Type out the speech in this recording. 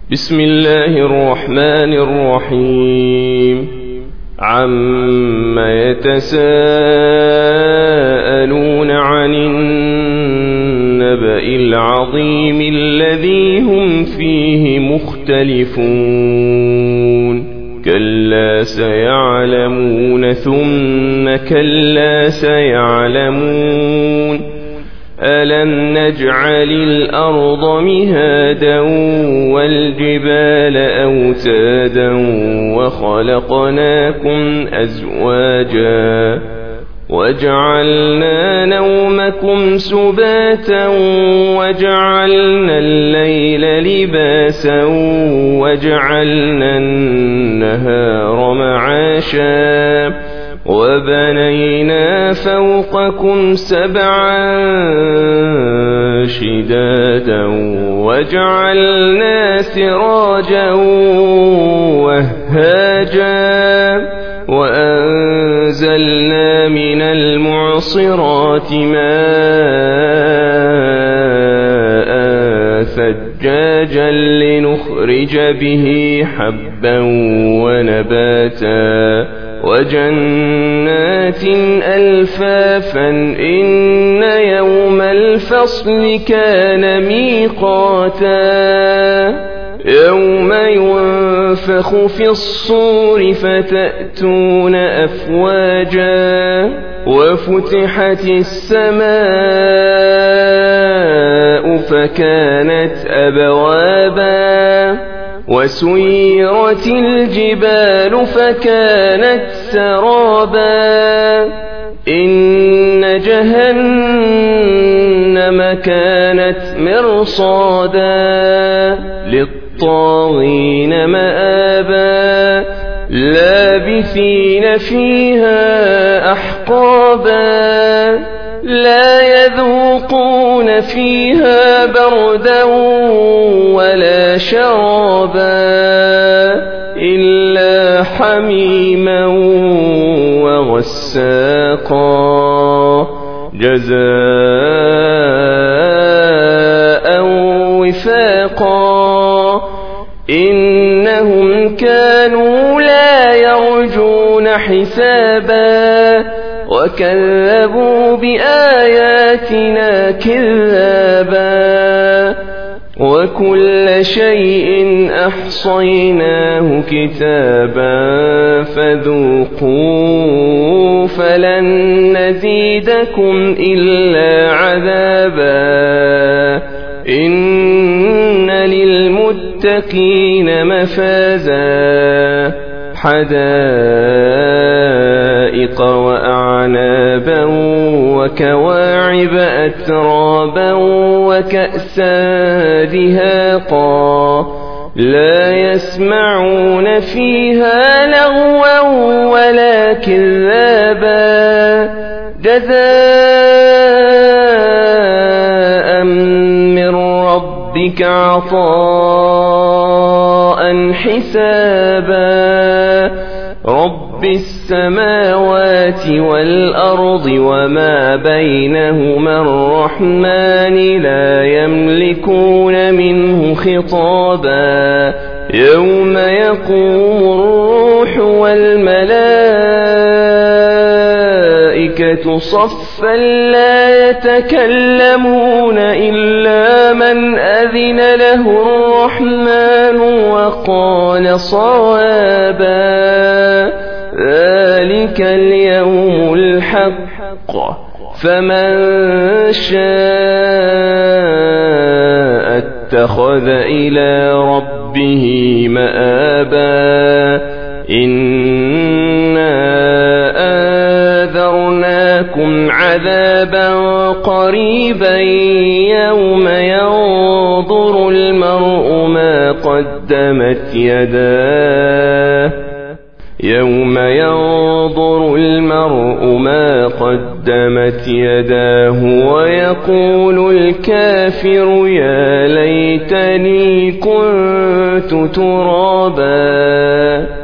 بسم الله الرحمن الرحيم عم يتساءلون عن النبأ العظيم الذي هم فيه مختلفون كلا سيعلمون ثم كلا سيعلمون ألم نجعل الأرض مهادا والجبال أوتادا وخلقناكم أزواجا وجعلنا نومكم سباتا وجعلنا الليل لباسا وجعلنا النهار معاشا وبنينا فوقكم سبعا شدادا وجعلنا سراجا وهاجا وأنزلنا من المعصرات ماء ثجاجا لنخرج به حبا ونباتا وجنات ألفافا إن يوم الفصل كان ميقاتا يوم ينفخ في الصور فتأتون أفواجا وفتحت السماء فكانت أبوابا وسيرت الجبال فكانت سرابا إن جهنم كانت مرصادا للطاغين مآبا لابثين فيها أحقابا لا يذوقون فيها بردا ولا شرابا إلا حميما وغساقا جزاء وفاقا إنهم كانوا لا يرجون حسابا وكذبوا بآياتنا كذابا وكل شيء أحصيناه كتابا فذوقوا فلن نزيدكم إلا عذابا إن للمتقين مفازا حدائق وأعنابا وكواعب أترابا وكأسا دهاقا لا يسمعون فيها لغوا ولا كذابا جزاء من ربك عطاء حسابا رب السماوات والأرض وما بينهما الرحمن لا يملكون منه خطابا يوم يقوم الروح والملائكة صفا لا يتكلمون إلا من أذن له الرحمن وقال صوابا ذلك اليوم الحق فمن شاء اتخذ إلى ربه مآبا إنا أنذرناكم عذابا قريبا يوم ينظر المرء ما قدمت يداه يوم ينظر المرء ما قدمت يداه ويقول الكافر يا ليتني كنت ترابا